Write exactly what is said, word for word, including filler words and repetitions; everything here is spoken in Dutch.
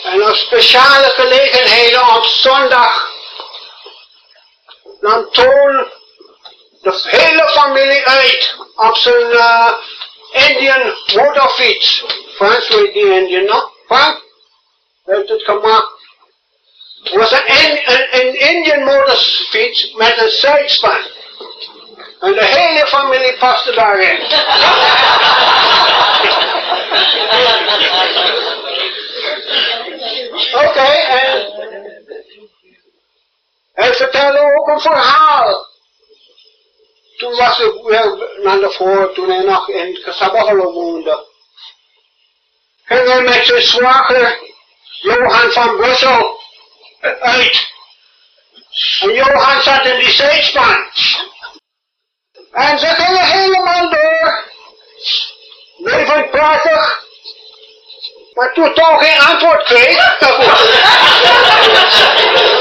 En op speciale gelegenheden op zondag, dan toont de hele familie uit op zijn uh, Indian motorfiets. Frans weet die Indian nog? Frank? Heeft het gemaakt? Het was een, een, een Indian motorfiets met een zijspan. En de hele familie paste daarin. Oké, okay, en hij vertelde ook een verhaal. Toen was ik wel naar de voor, toen hij nog in Casabaholo woonde. Ging hij met zijn zwager, Johan van Brussel, uit. En Johan zat in die zijspan. En ze gingen helemaal door. Levend prachtig. Maar toen toch geen antwoord kreeg.